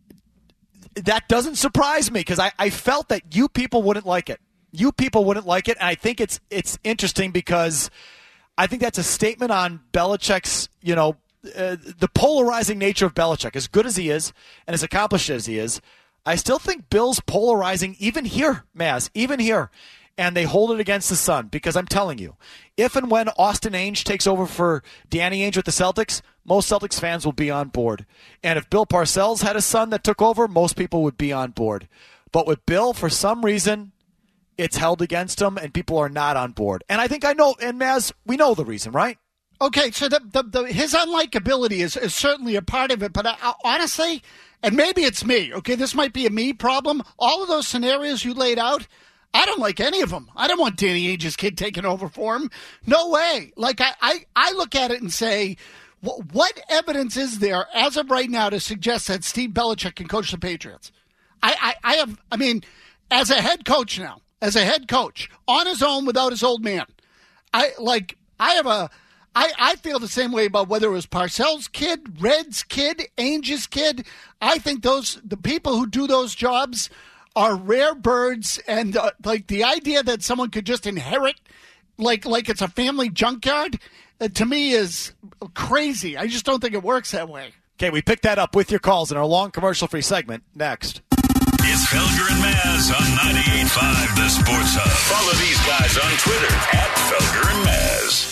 S5: that doesn't surprise me, because I, I felt that you people wouldn't like it. You people wouldn't like it, and I think it's it's interesting because I think that's a statement on Belichick's, you know, uh, the polarizing nature of Belichick. As good as he is and as accomplished as he is, I still think Bill's polarizing even here, Maz, even here. And they hold it against the Sun, because I'm telling you, if and when Austin Ainge takes over for Danny Ainge with the Celtics, most Celtics fans will be on board. And if Bill Parcells had a son that took over, most people would be on board. But with Bill, for some reason, it's held against him, and people are not on board. And I think I know, and Maz, we know the reason, right?
S4: Okay, so the, the, the, his unlikability is, is certainly a part of it, but I, I, honestly, and maybe it's me, okay, this might be a me problem, all of those scenarios you laid out, I don't like any of them. I don't want Danny Ainge's kid taking over for him. No way. Like, I, I, I look at it and say, wh- what evidence is there as of right now to suggest that Steve Belichick can coach the Patriots? I, I, I have, I mean, as a head coach now, as a head coach, on his own without his old man, I, like, I have a, I, I feel the same way about whether it was Parcells' kid, Red's kid, Ainge's kid. I think those the people who do those jobs are rare birds, and uh, like the idea that someone could just inherit like like it's a family junkyard, uh, to me is crazy. I just don't think it works that way.
S5: Okay, we picked that up with your calls in our long commercial-free segment next.
S3: It's Felger and Maz on ninety-eight point five The Sports Hub. Follow these guys on Twitter at Felger and Maz.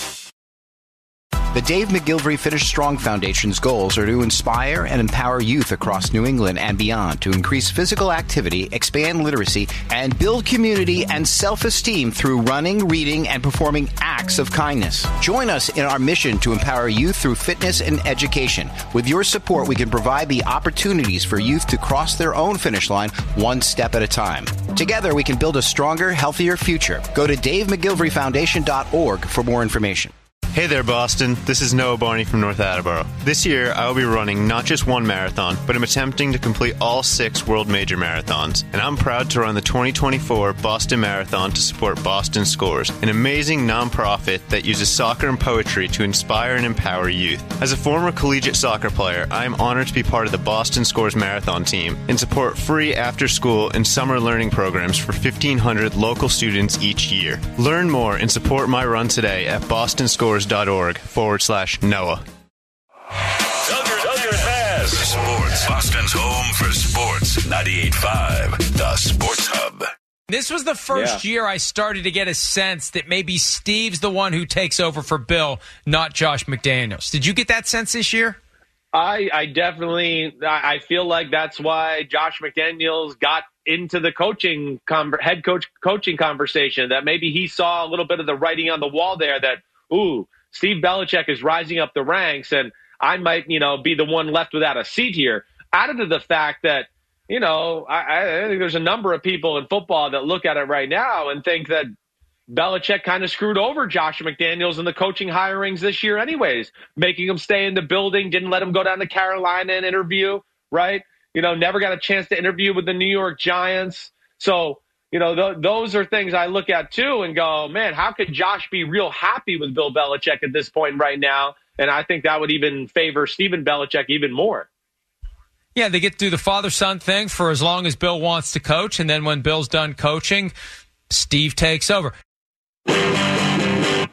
S1: The Dave McGilvery Finish Strong Foundation's goals are to inspire and empower youth across New England and beyond to increase physical activity, expand literacy, and build community and self-esteem through running, reading, and performing acts of kindness. Join us in our mission to empower youth through fitness and education. With your support, we can provide the opportunities for youth to cross their own finish line one step at a time. Together, we can build a stronger, healthier future. Go to dave mcgilvery foundation dot org for more information.
S9: Hey there, Boston. This is Noah Barney from North Attleboro. This year, I will be running not just one marathon, but I'm attempting to complete all six World Major Marathons. And I'm proud to run the twenty twenty-four Boston Marathon to support Boston Scores, an amazing nonprofit that uses soccer and poetry to inspire and empower youth. As a former collegiate soccer player, I am honored to be part of the Boston Scores Marathon team and support free after-school and summer learning programs for fifteen hundred local students each year. Learn more and support my run today at bostonscores.org forward slash Noah.
S3: Felger, Felger and Maz. Sports. Boston's home for sports. ninety-eight point five The Sports Hub.
S18: This was the first yeah. year I started to get a sense that maybe Steve's the one who takes over for Bill, not Josh McDaniels. Did you get that sense this year?
S19: I, I definitely I feel like that's why Josh McDaniels got into the coaching head coach coaching conversation, that maybe he saw a little bit of the writing on the wall there that, ooh, Steve Belichick is rising up the ranks, and I might, you know, be the one left without a seat here. Added to the fact that, you know, I, I think there's a number of people in football that look at it right now and think that Belichick kind of screwed over Josh McDaniels in the coaching hirings this year anyways, making him stay in the building, didn't let him go down to Carolina and interview, right? You know, never got a chance to interview with the New York Giants. So, you know, th- those are things I look at, too, and go, man, how could Josh be real happy with Bill Belichick at this point right now? And I think that would even favor Stephen Belichick even more.
S18: Yeah, they get to do the father-son thing for as long as Bill wants to coach, and then when Bill's done coaching, Steve takes over.
S5: Florio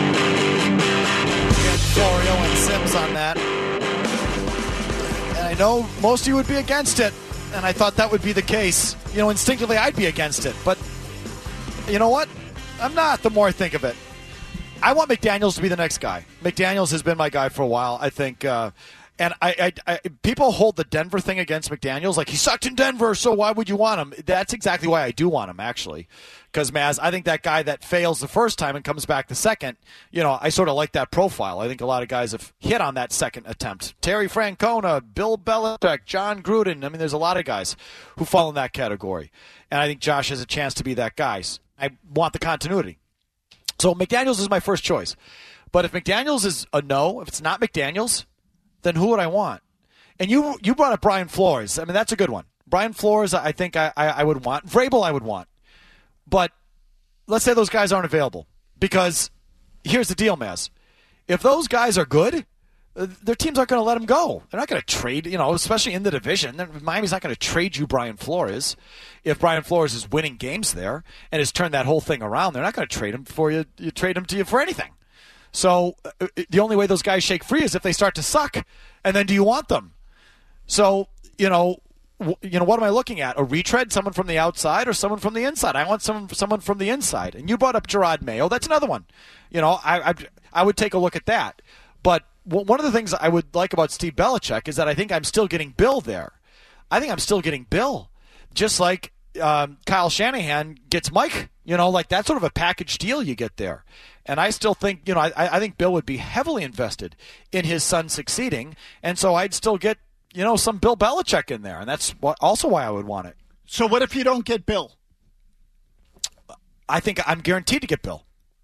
S5: and Sims on that. And I know most of you would be against it, and I thought that would be the case. You know, instinctively, I'd be against it. But you know what? I'm not, the more I think of it. I want McDaniels to be the next guy. McDaniels has been my guy for a while, I think. Uh, and I, I, I, people hold the Denver thing against McDaniels. Like, he sucked in Denver, so why would you want him? That's exactly why I do want him, actually. Because, Maz, I think that guy that fails the first time and comes back the second, you know, I sort of like that profile. I think a lot of guys have hit on that second attempt. Terry Francona, Bill Belichick, John Gruden. I mean, there's a lot of guys who fall in that category. And I think Josh has a chance to be that guy. I want the continuity. So McDaniels is my first choice. But if McDaniels is a no, if it's not McDaniels, then who would I want? And you you brought up Brian Flores. I mean, that's a good one. Brian Flores, I think I, I, I would want. Vrabel, I would want. But let's say those guys aren't available. Because here's the deal, Maz. If those guys are good, their teams aren't going to let them go. They're not going to trade, you know, especially in the division. Miami's not going to trade you Brian Flores. If Brian Flores is winning games there and has turned that whole thing around, they're not going to trade him for you. You trade him to you for anything. So uh, the only way those guys shake free is if they start to suck. And then do you want them? So, you know, w- you know, what am I looking at? A retread, someone from the outside or someone from the inside? I want someone, someone from the inside. And you brought up Gerard Mayo. That's another one. You know, I, I, I would take a look at that. But w- one of the things I would like about Steve Belichick is that I think I'm still getting Bill there. I think I'm still getting Bill. Just like um, Kyle Shanahan gets Mike. You know, like that's sort of a package deal you get there. And I still think, you know, I, I think Bill would be heavily invested in his son succeeding. And so I'd still get, you know, some Bill Belichick in there. And that's what, also why I would want it.
S4: So what if you don't get Bill?
S5: I think I'm guaranteed to get Bill.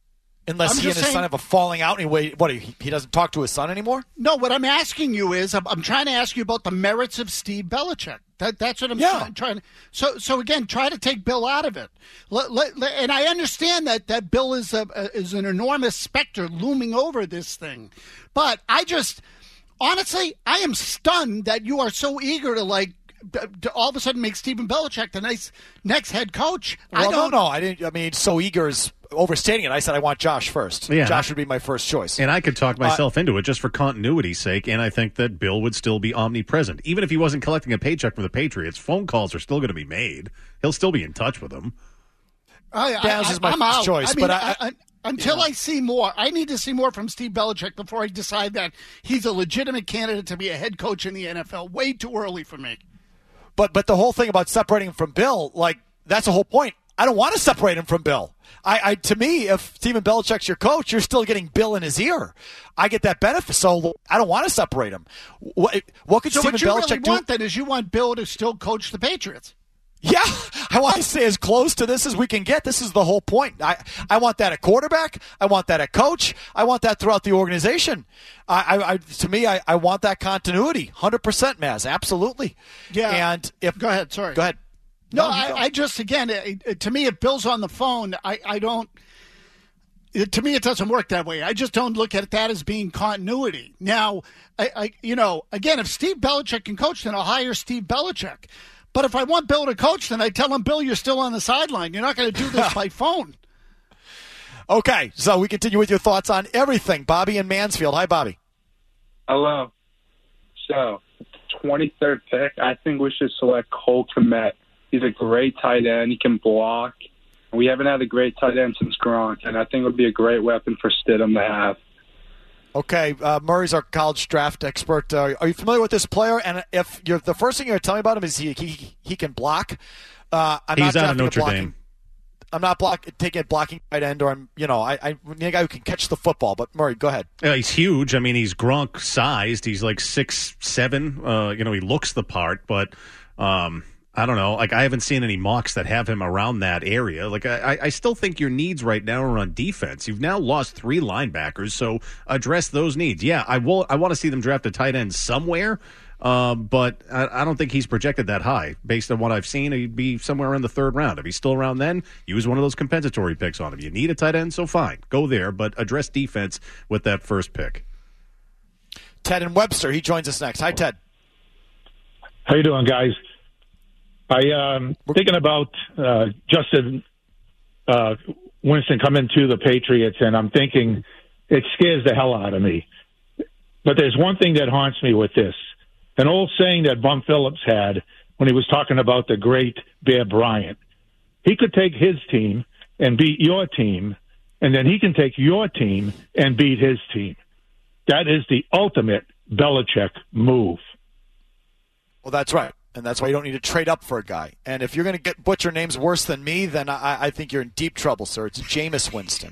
S5: Unless
S4: I'm
S5: he and
S4: just
S5: his
S4: saying-
S5: son have a falling out anyway. What, he, he doesn't talk to his son anymore?
S4: No, what I'm asking you is, I'm, I'm trying to ask you about the merits of Steve Belichick. That, that's what I'm
S5: Yeah.
S4: trying, trying. So, so again, try to take Bill out of it. Let, let, let- and I understand that that Bill is a, a is an enormous specter looming over this thing, but I just honestly, I am stunned that you are so eager to like. To all of a sudden make Stephen Belichick the nice next head coach.
S5: Well,
S4: I don't
S5: no, no, I didn't. I mean, so eager is overstating it. I said I want Josh first.
S2: Yeah.
S5: Josh would be my first choice.
S2: And I could talk myself uh, into it just for continuity's sake, and I think that Bill would still be omnipresent. Even if he wasn't collecting a paycheck from the Patriots, phone calls are still going to be made. He'll still be in touch with them.
S4: I, I,
S5: Downs
S4: I,
S5: is my
S4: I'm
S5: first
S4: out.
S5: choice,
S4: I mean,
S5: but I,
S4: I, I, until
S5: yeah.
S4: I see more, I need to see more from Steve Belichick before I decide that he's a legitimate candidate to be a head coach in the N F L. Way too early for me.
S5: But but the whole thing about separating him from Bill, like, that's the whole point. I don't want to separate him from Bill. I, I to me, if Stephen Belichick's your coach, you're still getting Bill in his ear. I get that benefit, so I don't want to separate him. What, what could
S4: So
S5: Stephen
S4: what you
S5: Belichick
S4: really
S5: do?
S4: want then is you want Bill to still coach the Patriots.
S5: Yeah, I want to stay as close to this as we can get. This is the whole point. I, I want that at quarterback. I want that at coach. I want that throughout the organization. I, I, I to me, I, I want that continuity. one hundred percent, Maz. Absolutely.
S4: Yeah.
S5: And if
S4: Go ahead. Sorry.
S5: Go ahead.
S4: No,
S5: No, you
S4: I,
S5: go.
S4: I just, again, it, it- to me, if Bill's on the phone, I, I don't. It, to me, it doesn't work that way. I just don't look at that as being continuity. Now, I, I, you know, again, if Steve Belichick can coach, then I'll hire Steve Belichick. But if I want Bill to coach, then I tell him, Bill, you're still on the sideline. You're not going to do this by phone.
S5: Okay, so we continue with your thoughts on everything. Bobby in Mansfield. Hi, Bobby.
S20: Hello. So, twenty-third pick, I think we should select Cole Kmet. He's a great tight end. He can block. We haven't had a great tight end since Gronk, and I think it would be a great weapon for Stidham to have.
S5: Okay, uh, Murray's our college draft expert. Uh, are you familiar with this player? And if you're the first thing you're going to tell me about him is he he, he can block. Uh, I'm
S2: He's
S5: not
S2: out of
S5: drafting a
S2: Notre
S5: blocking-
S2: Dame.
S5: I'm not block, taking a blocking tight end, or I'm you know I I need a guy who can catch the football. But Murray, go ahead.
S2: Yeah, he's huge. I mean, he's Gronk sized. He's like six seven. Uh, you know, he looks the part, but um, I don't know. Like, I haven't seen any mocks that have him around that area. Like, I, I still think your needs right now are on defense. You've now lost three linebackers, so address those needs. Yeah, I will. I want to see them draft a tight end somewhere. Um, but I, I don't think he's projected that high. Based on what I've seen, he'd be somewhere in the third round. If he's still around then, use one of those compensatory picks on him. You need a tight end, so fine. Go there, but address defense with that first pick.
S5: Ted and Webster, he joins us next. Hi, Ted.
S21: How you doing, guys? I um thinking about uh, Justin uh, Winston coming to the Patriots, and I'm thinking it scares the hell out of me. But there's one thing that haunts me with this. An old saying that Bum Phillips had when he was talking about the great Bear Bryant. He could take his team and beat your team, and then he can take your team and beat his team. That is the ultimate Belichick move.
S5: Well, that's right. And that's why you don't need to trade up for a guy. And if you're going to get butcher names worse than me, then I, I think you're in deep trouble, sir. It's Jameis Winston.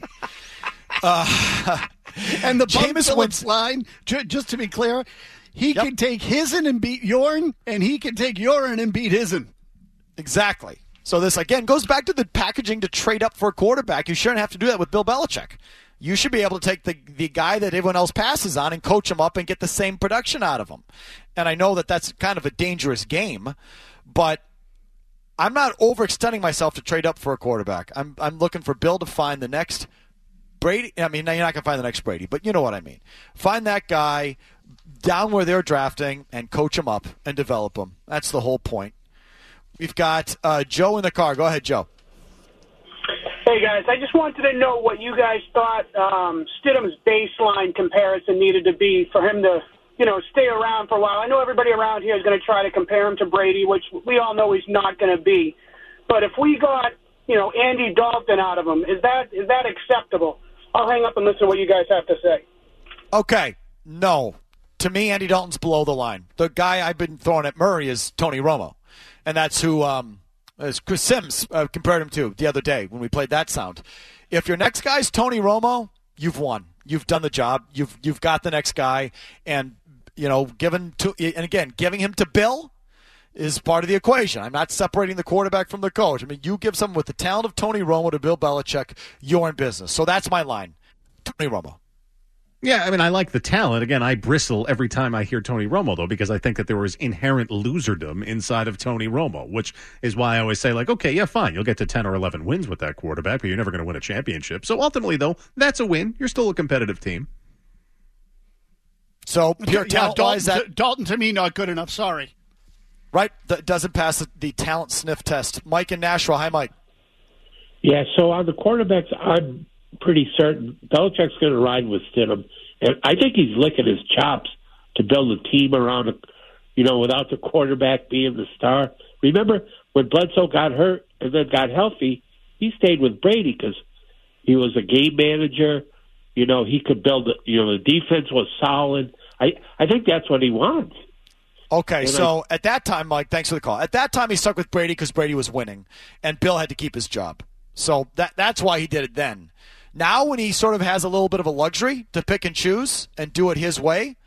S5: Uh,
S4: And the Bum
S5: Jameis
S4: Phillips
S5: Winston.
S4: line, ju- just to be clear, he can take his'n and beat yourn, and he can take yourn and beat his'n.
S5: Exactly. So this, again, goes back to the packaging to trade up for a quarterback. You shouldn't have to do that with Bill Belichick. You should be able to take the, the guy that everyone else passes on and coach him up and get the same production out of him. And I know that that's kind of a dangerous game, but I'm not overextending myself to trade up for a quarterback. I'm I'm looking for Bill to find the next Brady. I mean, you're not going to find the next Brady, but you know what I mean. Find that guy down where they're drafting and coach him up and develop him. That's the whole point. We've got uh, Joe in the car. Go ahead, Joe.
S22: Hey, guys, I just wanted to know what you guys thought um, Stidham's baseline comparison needed to be for him to, you know, stay around for a while. I know everybody around here is going to try to compare him to Brady, which we all know he's not going to be. But if we got, you know, Andy Dalton out of him, is that is that acceptable? I'll hang up and listen to what you guys have to say.
S5: Okay, no. To me, Andy Dalton's below the line. The guy I've been throwing at Murray is Tony Romo, and that's who um, as Chris Sims uh, compared him to the other day when we played that sound. If your next guy's Tony Romo, you've won. You've done the job. You've you've got the next guy, and you know, given to and again, giving him to Bill is part of the equation. I'm not separating the quarterback from the coach. I mean, you give someone with the talent of Tony Romo to Bill Belichick, you're in business. So that's my line. Tony Romo.
S2: Yeah, I mean, I like the talent. Again, I bristle every time I hear Tony Romo, though, because I think that there was inherent loserdom inside of Tony Romo, which is why I always say, like, okay, yeah, fine, you'll get to ten or eleven wins with that quarterback, but you're never going to win a championship. So ultimately, though, that's a win. You're still a competitive team.
S5: So, pure
S4: yeah,
S5: talent-wise,
S4: Dalton,
S5: that...
S4: Dalton, to me, not good enough. Sorry.
S5: Right, that doesn't pass the, the talent sniff test. Mike in Nashville. Hi, Mike.
S6: Yeah, so on the quarterbacks, I'm pretty certain Belichick's going to ride with Stidham. And I think he's licking his chops to build a team around, a, you know, without the quarterback being the star. Remember when Bledsoe got hurt and then got healthy, he stayed with Brady because he was a game manager. You know, he could build, you know, the defense was solid. I, I think that's what he wants.
S5: Okay,
S6: and
S5: so
S6: I,
S5: at that time, Mike, thanks for the call. At that time, he stuck with Brady because Brady was winning, and Bill had to keep his job. So that that's why he did it then. Now when he sort of has a little bit of a luxury to pick and choose and do it his way,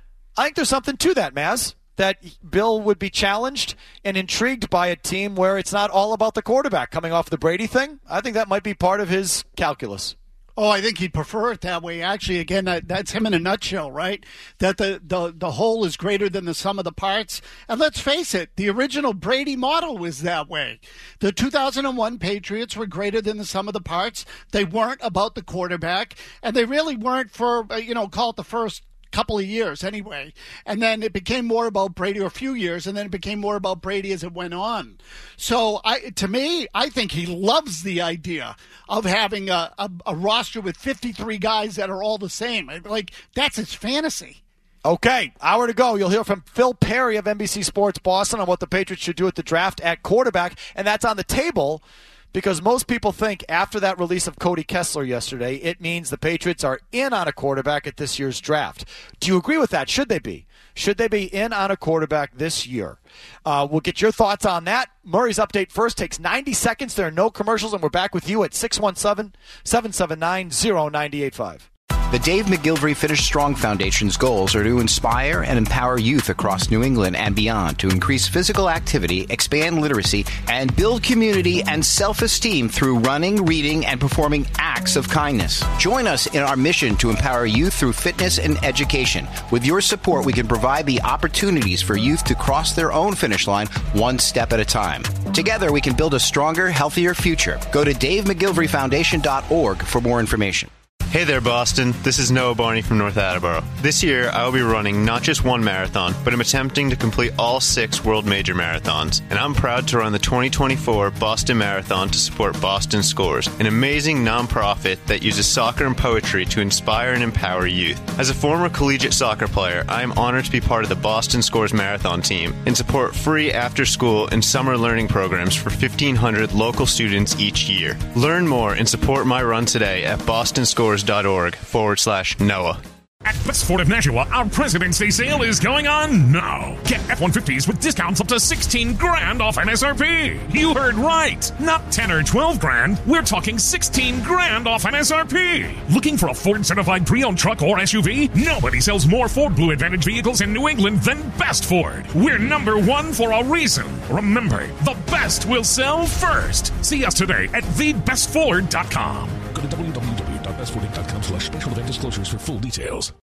S5: I think there's something to that, Maz, that Bill would be challenged and intrigued by a team where it's not all about the quarterback coming off the Brady thing. I think that might be part of his calculus.
S4: Oh, I think he'd prefer it that way. Actually, again, that, that's him in a nutshell, right? That the, the, the whole is greater than the sum of the parts. And let's face it, the original Brady model was that way. The two thousand one Patriots were greater than the sum of the parts. They weren't about the quarterback, and they really weren't for, you know, call it the first couple of years anyway. And then it became more about Brady, or a few years, and then it became more about Brady as it went on. So I, to me, I think he loves the idea of having a, a, a roster with fifty-three guys that are all the same. Like, that's his fantasy.
S5: Okay, hour to go. You'll hear from Phil Perry of N B C Sports Boston on what the Patriots should do at the draft at quarterback, and that's on the table because most people think after that release of Cody Kessler yesterday, it means the Patriots are in on a quarterback at this year's draft. Do you agree with that? Should they be? Should they be in on a quarterback this year? Uh, we'll get your thoughts on that. Murray's update first takes ninety seconds. There are no commercials, and we're back with you at six one seven, seven seven nine, zero nine eight five.
S1: The Dave McGilvery Finish Strong Foundation's goals are to inspire and empower youth across New England and beyond to increase physical activity, expand literacy, and build community and self-esteem through running, reading, and performing acts of kindness. Join us in our mission to empower youth through fitness and education. With your support, we can provide the opportunities for youth to cross their own finish line one step at a time. Together, we can build a stronger, healthier future. Go to dave mcgilvery foundation dot org for more information.
S9: Hey there, Boston. This is Noah Barney from North Attleboro. This year, I will be running not just one marathon, but I'm attempting to complete all six World Major Marathons. And I'm proud to run the twenty twenty-four Boston Marathon to support Boston Scores, an amazing nonprofit that uses soccer and poetry to inspire and empower youth. As a former collegiate soccer player, I am honored to be part of the Boston Scores Marathon team and support free after-school and summer learning programs for fifteen hundred local students each year. Learn more and support my run today at boston scores dot org forward slash Noah.
S7: At Best Ford of Nashua, our President's Day sale is going on now. Get F one fifties with discounts up to sixteen grand off M S R P. You heard right. Not ten or twelve grand. We're talking sixteen grand off M S R P. Looking for a Ford certified pre-owned truck or S U V? Nobody sells more Ford Blue Advantage vehicles in New England than Best Ford. We're number one for a reason. Remember, the best will sell first. See us today at the best ford dot com. Go to w w w dot best ford dot com slash special event disclosures for full details.